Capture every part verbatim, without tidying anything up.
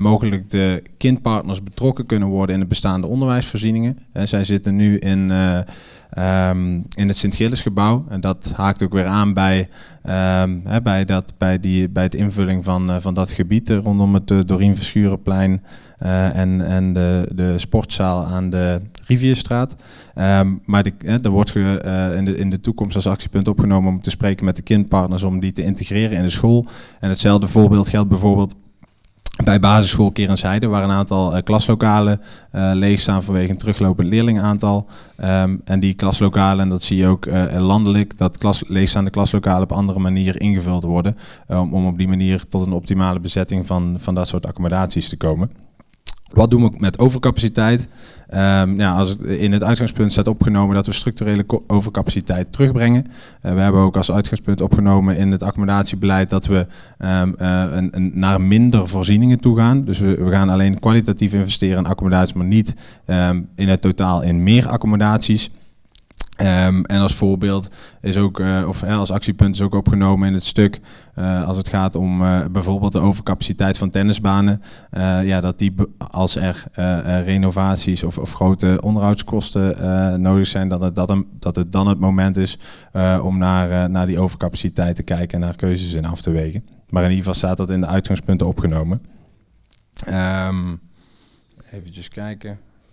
mogelijk de kindpartners betrokken kunnen worden in de bestaande onderwijsvoorzieningen. Uh, zij zitten nu in, uh, um, in het Sint-Gilles-gebouw en dat haakt ook weer aan bij, um, hè, bij, dat, bij, die, bij het invulling van, uh, van dat gebied uh, rondom het uh, Dorien Verschurenplein uh, en, en de, de sportzaal aan de Rivierstraat. Um, maar de, hè, er wordt ge, uh, in, de, in de toekomst als actiepunt opgenomen om te spreken met de kindpartners om die te integreren in de school. En hetzelfde voorbeeld geldt bijvoorbeeld bij basisschool Kerensheide, waar een aantal uh, klaslokalen uh, leeg staan vanwege een teruglopend leerlingaantal. Um, en die klaslokalen, en dat zie je ook uh, landelijk, dat klas, leegstaande klaslokalen op andere manier ingevuld worden. Um, om op die manier tot een optimale bezetting van, van dat soort accommodaties te komen. Wat doen we met overcapaciteit? Um, ja, als het in het uitgangspunt staat opgenomen dat we structurele ko- overcapaciteit terugbrengen. Uh, we hebben ook als uitgangspunt opgenomen in het accommodatiebeleid dat we um, uh, een, een, naar minder voorzieningen toe gaan. Dus we, we gaan alleen kwalitatief investeren in accommodaties, maar niet um, in het totaal in meer accommodaties. Um, en als voorbeeld is ook, uh, of uh, als actiepunt is ook opgenomen in het stuk uh, als het gaat om uh, bijvoorbeeld de overcapaciteit van tennisbanen. Uh, ja, dat die be- als er uh, uh, renovaties of, of grote onderhoudskosten uh, nodig zijn, dat het, dat, een, dat het dan het moment is uh, om naar, uh, naar die overcapaciteit te kijken en naar keuzes in af te wegen. Maar in ieder geval staat dat in de uitgangspunten opgenomen. Um, Even kijken.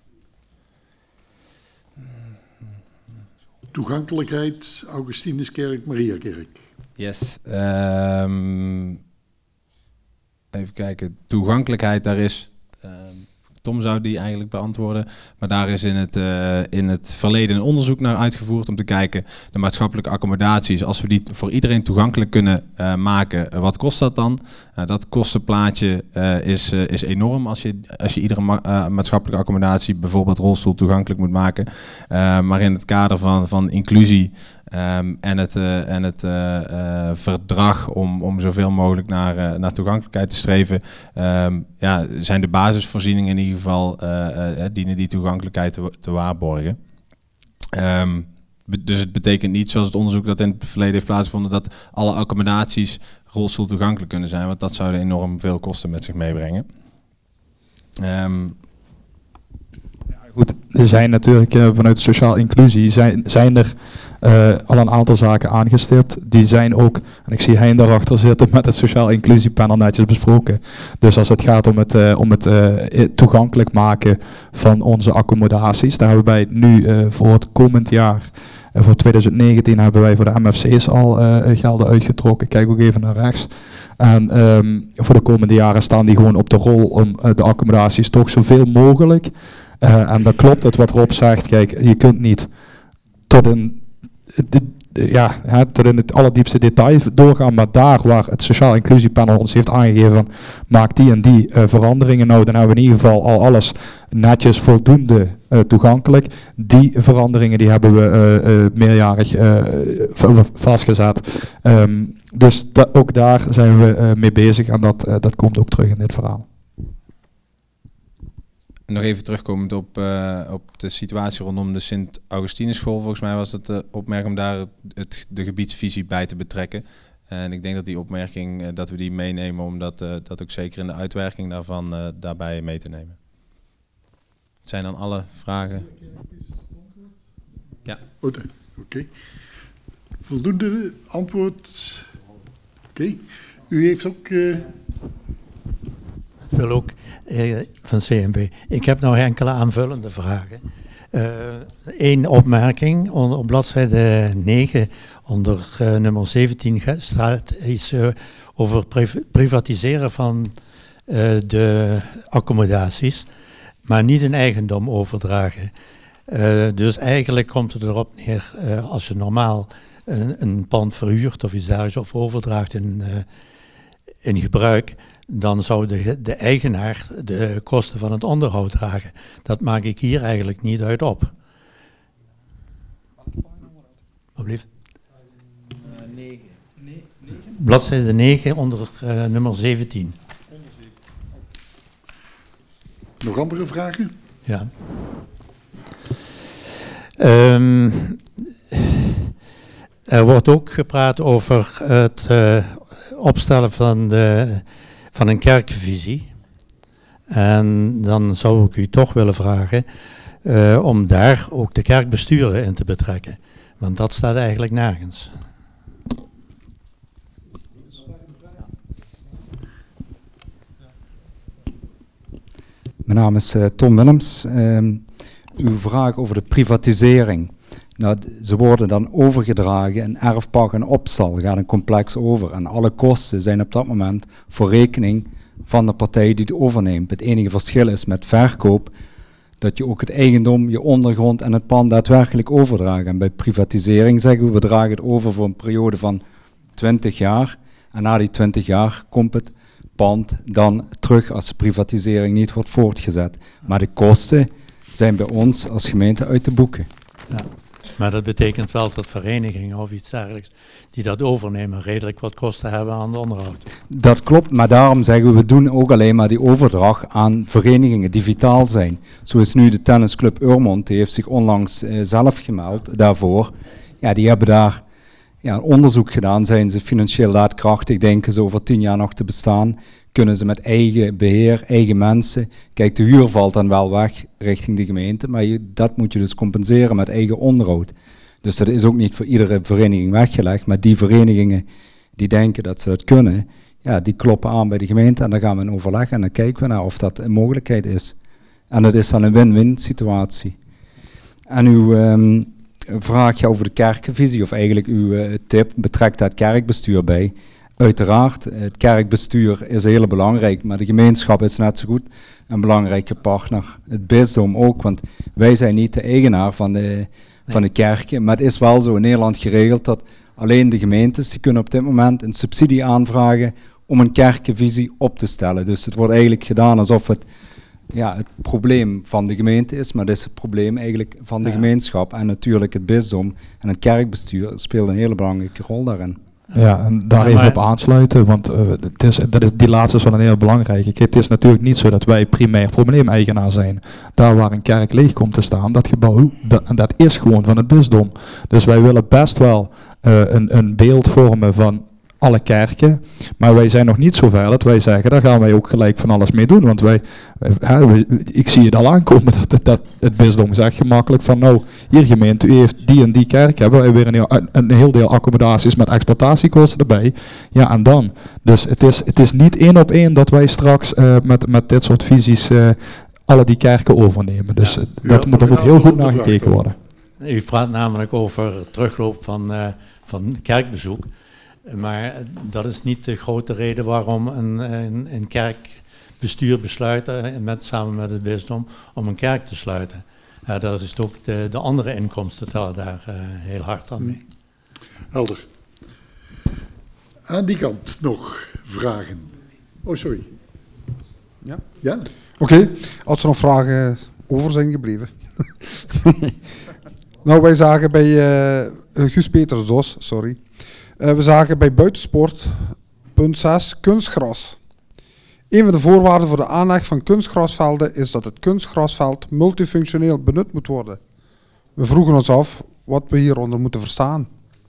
Toegankelijkheid, Augustinuskerk, Mariakerk. Yes. Um, even kijken. Toegankelijkheid, daar is... Um, Tom zou die eigenlijk beantwoorden. Maar daar is in het, uh, in het verleden een onderzoek naar uitgevoerd om te kijken de maatschappelijke accommodaties. Als we die voor iedereen toegankelijk kunnen uh, maken, uh, wat kost dat dan? Uh, dat kostenplaatje uh, is, uh, is enorm als je, als je iedere ma- uh, maatschappelijke accommodatie, bijvoorbeeld rolstoel, toegankelijk moet maken. Uh, maar in het kader van, van inclusie Um, en het, uh, en het uh, uh, verdrag om, om zoveel mogelijk naar, uh, naar toegankelijkheid te streven, um, ja, zijn de basisvoorzieningen in ieder geval uh, uh, dienen die toegankelijkheid te, te waarborgen. Um, be- dus het betekent niet, zoals het onderzoek dat in het verleden heeft plaatsgevonden, dat alle accommodaties rolstoel toegankelijk kunnen zijn, want dat zou enorm veel kosten met zich meebrengen. Um, Goed, er zijn natuurlijk uh, vanuit sociaal inclusie zijn, zijn er uh, al een aantal zaken aangestipt. Die zijn ook, en ik zie Hein daarachter zitten, met het sociaal inclusiepanel netjes besproken. Dus als het gaat om het, uh, om het uh, toegankelijk maken van onze accommodaties, daar hebben wij nu uh, voor het komend jaar, uh, voor twintig negentien, hebben wij voor de M F C's al uh, gelden uitgetrokken. Kijk ook even naar rechts. En um, voor de komende jaren staan die gewoon op de rol om uh, de accommodaties toch zoveel mogelijk. Uh, en dat klopt het wat Rob zegt. Kijk, je kunt niet tot in, de, de, ja, hè, tot in het allerdiepste detail doorgaan, maar daar waar het Sociaal Inclusiepanel ons heeft aangegeven van maak die en die uh, veranderingen nou, dan hebben we in ieder geval al alles netjes voldoende uh, toegankelijk. Die veranderingen die hebben we uh, uh, meerjarig uh, vastgezet. Um, dus da- ook daar zijn we uh, mee bezig en dat, uh, dat komt ook terug in dit verhaal. Nog even terugkomend op, uh, op de situatie rondom de Sint-Augustinusschool. Volgens mij was het de opmerking om daar het, het, de gebiedsvisie bij te betrekken. En ik denk dat die opmerking, uh, dat we die meenemen, om dat, uh, dat ook zeker in de uitwerking daarvan uh, daarbij mee te nemen. Zijn dan alle vragen? Ja. Oké. Okay. Voldoende antwoord? Oké. Okay. U heeft ook... Uh... Ik wil ook eh, van C N B. Ik heb nog enkele aanvullende vragen. Eén uh, opmerking. Onder, op bladzijde negen, onder uh, nummer zeventien, staat iets uh, over priv- privatiseren van uh, de accommodaties, maar niet een eigendom overdragen. Uh, dus eigenlijk komt het erop neer, uh, als je normaal een, een pand verhuurt of iets dergelijks of overdraagt in, uh, in gebruik, dan zou de, de eigenaar de kosten van het onderhoud dragen. Dat maak ik hier eigenlijk niet uit op. Alsjeblieft. Uh, negen. Nee, negen. Bladzijde negen onder uh, nummer zeventien. Nog andere vragen? Ja. Um, er wordt ook gepraat over het uh, opstellen van, de, van een kerkvisie. En dan zou ik u toch willen vragen uh, om daar ook de kerkbesturen in te betrekken. Want dat staat eigenlijk nergens. Mijn naam is uh, Tom Willems. Uh, uw vraag over de privatisering. Nou, ze worden dan overgedragen in erfpacht en opstal. Gaat een complex over. En alle kosten zijn op dat moment voor rekening van de partij die het overneemt. Het enige verschil is met verkoop dat je ook het eigendom, je ondergrond en het pand daadwerkelijk overdraagt. En bij privatisering zeggen we, we dragen het over voor een periode van twintig jaar. En na die twintig jaar komt het pand dan terug als de privatisering niet wordt voortgezet. Maar de kosten zijn bij ons als gemeente uit te boeken. Ja, maar dat betekent wel dat verenigingen of iets dergelijks die dat overnemen redelijk wat kosten hebben aan de onderhoud. Dat klopt, maar daarom zeggen we, we doen ook alleen maar die overdracht aan verenigingen die vitaal zijn. Zo is nu de tennisclub Urmond, die heeft zich onlangs uh, zelf gemeld daarvoor. Ja, die hebben daar ja, een onderzoek gedaan. Zijn ze financieel daadkrachtig, denken ze over tien jaar nog te bestaan? Kunnen ze met eigen beheer, eigen mensen... Kijk, de huur valt dan wel weg richting de gemeente, maar je, dat moet je dus compenseren met eigen onderhoud. Dus dat is ook niet voor iedere vereniging weggelegd, maar die verenigingen die denken dat ze dat kunnen, ja, die kloppen aan bij de gemeente en dan gaan we in overleg en dan kijken we naar of dat een mogelijkheid is. En dat is dan een win-win situatie. En uw um, vraagje over de kerkenvisie, of eigenlijk uw uh, tip, betrekt daar het kerkbestuur bij. Uiteraard, het kerkbestuur is heel belangrijk, maar de gemeenschap is net zo goed een belangrijke partner. Het bisdom ook, want wij zijn niet de eigenaar van de, van de kerken, maar het is wel zo in Nederland geregeld dat alleen de gemeentes, die kunnen op dit moment een subsidie aanvragen om een kerkenvisie op te stellen. Dus het wordt eigenlijk gedaan alsof het ja, het probleem van de gemeente is, maar het is het probleem eigenlijk van de ja. gemeenschap. En natuurlijk het bisdom en het kerkbestuur speelt een hele belangrijke rol daarin. Ja, en daar even op aansluiten, want uh, het is, dat is, die laatste is wel een heel belangrijke. Kijk, het is natuurlijk niet zo dat wij primair probleemeigenaar zijn. Daar waar een kerk leeg komt te staan, dat gebouw, dat, dat is gewoon van het bisdom. Dus wij willen best wel uh, een, een beeld vormen van alle kerken, maar wij zijn nog niet zo ver dat wij zeggen, daar gaan wij ook gelijk van alles mee doen, want wij, hè, wij ik zie het al aankomen dat het, dat het bisdom zegt gemakkelijk van nou, hier gemeente, u heeft die en die kerk, hebben wij weer een heel, een, een heel deel accommodaties met exploitatiekosten erbij, ja en dan. Dus het is, het is niet één op één dat wij straks uh, met, met dit soort visies uh, alle die kerken overnemen, dus ja. dat, ja, moet, dat moet heel goed naar gekeken worden. U praat namelijk over terugloop van, uh, van kerkbezoek. Maar dat is niet de grote reden waarom een, een, een kerkbestuur besluit, met, samen met het bisdom, om een kerk te sluiten. Uh, dat is ook de, de andere inkomsten tellen daar uh, heel hard aan mee. Helder. Aan die kant nog vragen. Oh, sorry. Ja? Ja? Oké, okay. Als er nog vragen over zijn gebleven. Nou, wij zagen bij uh, Guus Peters Dos, sorry. Uh, we zagen bij buitensport, punt zes, kunstgras. Een van de voorwaarden voor de aanleg van kunstgrasvelden is dat het kunstgrasveld multifunctioneel benut moet worden. We vroegen ons af wat we hieronder moeten verstaan.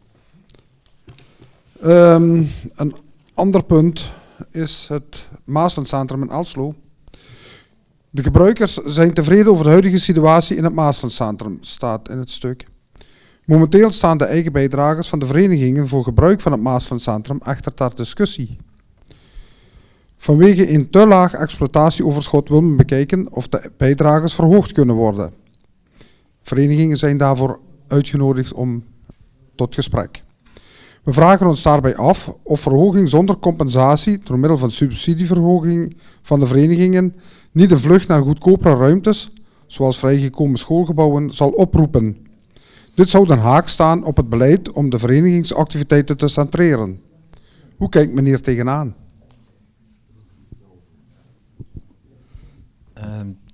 Um, een ander punt is het Maaslandcentrum in Elslo. De gebruikers zijn tevreden over de huidige situatie in het Maaslandcentrum, staat in het stuk. Momenteel staan de eigen bijdragers van de verenigingen voor gebruik van het Maaslandcentrum echter ter discussie. Vanwege een te laag exploitatieoverschot wil men bekijken of de bijdragers verhoogd kunnen worden. Verenigingen zijn daarvoor uitgenodigd om tot gesprek. We vragen ons daarbij af of verhoging zonder compensatie door middel van subsidieverhoging van de verenigingen niet de vlucht naar goedkopere ruimtes, zoals vrijgekomen schoolgebouwen, zal oproepen. Dit zou dan haak staan op het beleid om de verenigingsactiviteiten te centreren. Hoe kijkt men hier tegenaan? Uh,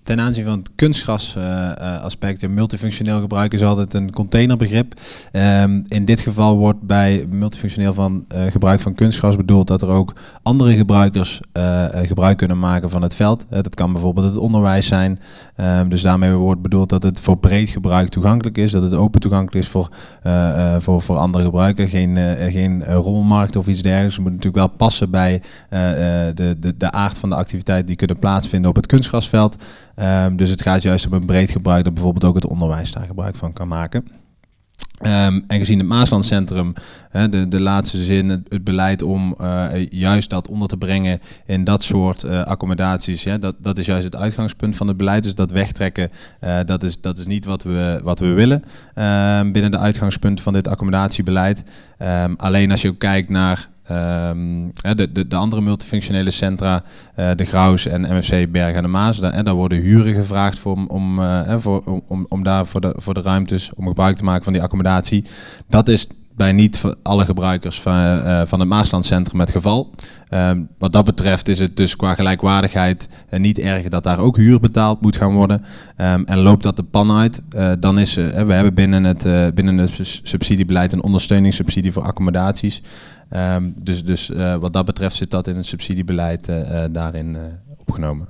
ten aanzien van het kunstgras uh, uh, aspect, ja, multifunctioneel gebruik is altijd een containerbegrip. Um, in dit geval wordt bij multifunctioneel van uh, gebruik van kunstgras bedoeld dat er ook andere gebruikers uh, gebruik kunnen maken van het veld. Uh, dat kan bijvoorbeeld het onderwijs zijn. Um, dus daarmee wordt bedoeld dat het voor breed gebruik toegankelijk is, dat het open toegankelijk is voor, uh, uh, voor, voor andere gebruikers. Geen, uh, geen uh, rommelmarkt of iets dergelijks. Het moet natuurlijk wel passen bij uh, uh, de, de, de aard van de activiteit die kunnen plaatsvinden op het kunstgrasveld. Um, dus het gaat juist om een breed gebruik dat bijvoorbeeld ook het onderwijs daar gebruik van kan maken. Um, en gezien het Maaslandcentrum, hè, de, de laatste zin, het, het beleid om uh, juist dat onder te brengen in dat soort uh, accommodaties, ja, dat, dat is juist het uitgangspunt van het beleid. Dus dat wegtrekken, uh, dat, is, dat is niet wat we, wat we willen uh, binnen de uitgangspunt van dit accommodatiebeleid. Um, alleen als je ook kijkt naar Um, de, de, de andere multifunctionele centra, uh, de Graus en M F C Berg aan de Maas, daar, daar worden huren gevraagd voor, om, uh, voor, om, om daar voor de, voor de ruimtes, om gebruik te maken van die accommodatie. Dat is bij niet voor alle gebruikers van, uh, van het Maaslandcentrum het geval. Um, wat dat betreft is het dus qua gelijkwaardigheid uh, niet erg dat daar ook huur betaald moet gaan worden. Um, en loopt dat de pan uit, uh, dan is uh, we hebben binnen het, uh, binnen het subsidiebeleid een ondersteuningssubsidie voor accommodaties. Um, dus dus uh, wat dat betreft zit dat in het subsidiebeleid uh, uh, daarin uh, opgenomen.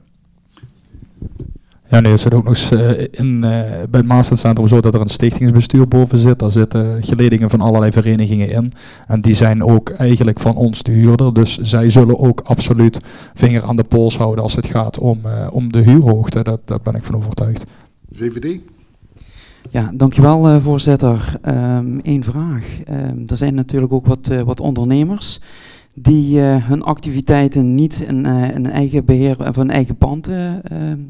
Ja, nee, er zit ook nog eens, uh, in, uh, bij het Maaslandcentrum zo dat er een stichtingsbestuur boven zit. Daar zitten geledingen van allerlei verenigingen in. En die zijn ook eigenlijk van ons de huurder. Dus zij zullen ook absoluut vinger aan de pols houden als het gaat om, uh, om de huurhoogte. Dat, daar ben ik van overtuigd. V V D? Ja, dankjewel uh, voorzitter. Um, Eén vraag. Um, er zijn natuurlijk ook wat, uh, wat ondernemers die uh, hun activiteiten niet in, uh, in eigen beheer of een eigen pand uh, uh,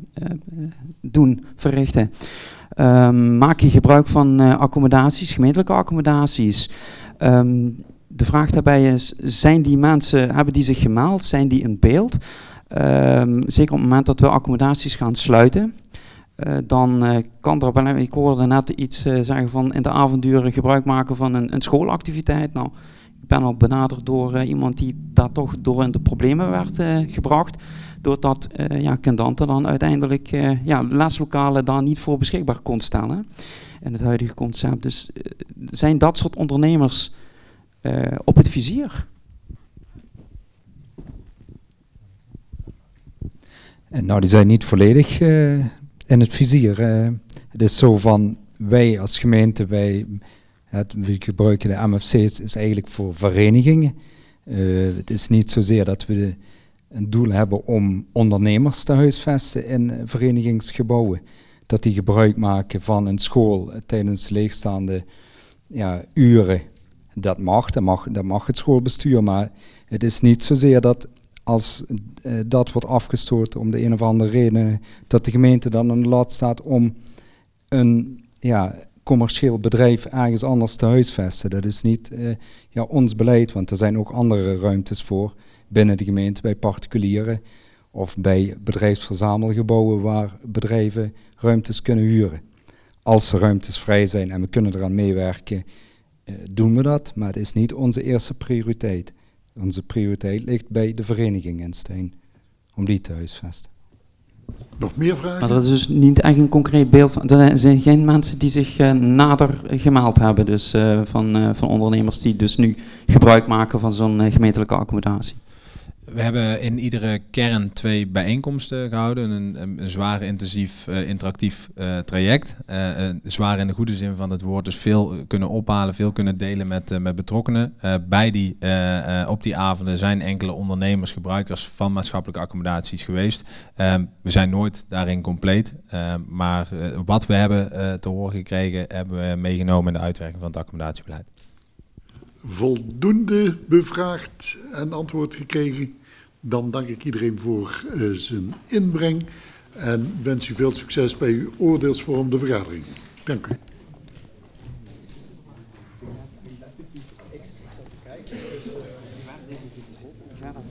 doen, verrichten. Um, maak je gebruik van uh, accommodaties, gemeentelijke accommodaties. Um, de vraag daarbij is, zijn die mensen, hebben die zich gemeld, zijn die in beeld? Um, zeker op het moment dat we accommodaties gaan sluiten. Uh, dan uh, kan er wel, ik hoorde net iets uh, zeggen van in de avonduren gebruik maken van een, een schoolactiviteit. Nou, ik ben al benaderd door uh, iemand die daar toch door in de problemen werd uh, gebracht. Doordat uh, ja, Kendante dan uiteindelijk uh, ja, leslokalen daar niet voor beschikbaar kon stellen. In het huidige concept. Dus uh, zijn dat soort ondernemers uh, op het vizier? En nou, die zijn niet volledig uh, in het vizier. Uh, het is zo van, wij als gemeente, wij, het, we gebruiken de M F C's is eigenlijk voor verenigingen. Uh, het is niet zozeer dat we de, een doel hebben om ondernemers te huisvesten in uh, verenigingsgebouwen. Dat die gebruik maken van een school uh, tijdens leegstaande ja, uren. Dat mag, dat mag, dat mag het schoolbestuur, maar het is niet zozeer dat als uh, dat wordt afgestoten om de een of andere reden, dat de gemeente dan aan de lat staat om een ja, commercieel bedrijf ergens anders te huisvesten. Dat is niet uh, ja, ons beleid, want er zijn ook andere ruimtes voor binnen de gemeente, bij particulieren of bij bedrijfsverzamelgebouwen waar bedrijven ruimtes kunnen huren. Als er ruimtes vrij zijn en we kunnen eraan meewerken, uh, doen we dat, maar het is niet onze eerste prioriteit. Onze prioriteit ligt bij de vereniging in Steen, om die te huisvesten. Nog meer vragen? Maar dat is dus niet echt een concreet beeld van. Er zijn geen mensen die zich uh, nader gemeld hebben, dus uh, van, uh, van ondernemers die dus nu gebruik maken van zo'n uh, gemeentelijke accommodatie. We hebben in iedere kern twee bijeenkomsten gehouden. Een, een, een zwaar intensief uh, interactief uh, traject. Uh, uh, zwaar in de goede zin van het woord. Dus veel kunnen ophalen, veel kunnen delen met, uh, met betrokkenen. Uh, bij die, uh, uh, op die avonden zijn enkele ondernemers, gebruikers van maatschappelijke accommodaties geweest. Uh, we zijn nooit daarin compleet. Uh, maar uh, wat we hebben uh, te horen gekregen, hebben we meegenomen in de uitwerking van het accommodatiebeleid. Voldoende bevraagd en antwoord gekregen. Dan dank ik iedereen voor uh, zijn inbreng en wens u veel succes bij uw oordeelsvormende vergadering. Dank u. Ik zat te kijken, dus uh,